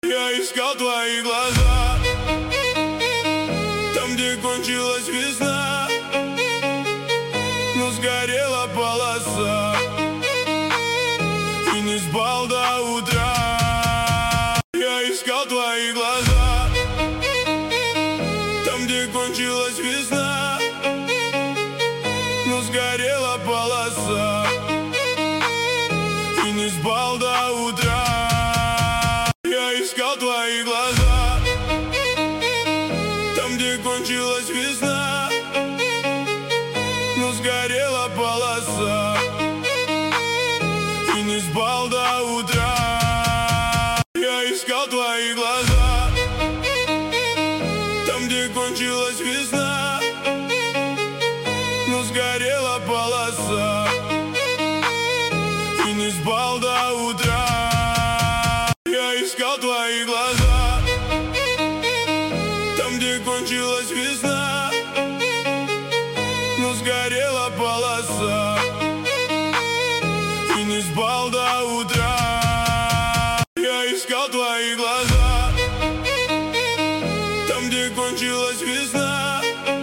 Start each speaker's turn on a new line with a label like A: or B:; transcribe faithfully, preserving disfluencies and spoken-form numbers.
A: Я искал твои глаза там, где кончилась весна, но сгорела полоса, и не спал до утра. Я искал твои глаза там, где кончилась весна, но сгорела полоса, и не спал до утра. Я искал твои глаза там, где кончилась весна, но сгорела полоса, и не спал до утра. Я искал твои глаза там, где кончилась весна, но сгорела полоса, и не спал до утра. Я искал твои глаза там, где кончилась весна, но сгорела полоса, и не спал до утра. Я искал твои глаза там, где кончилась весна,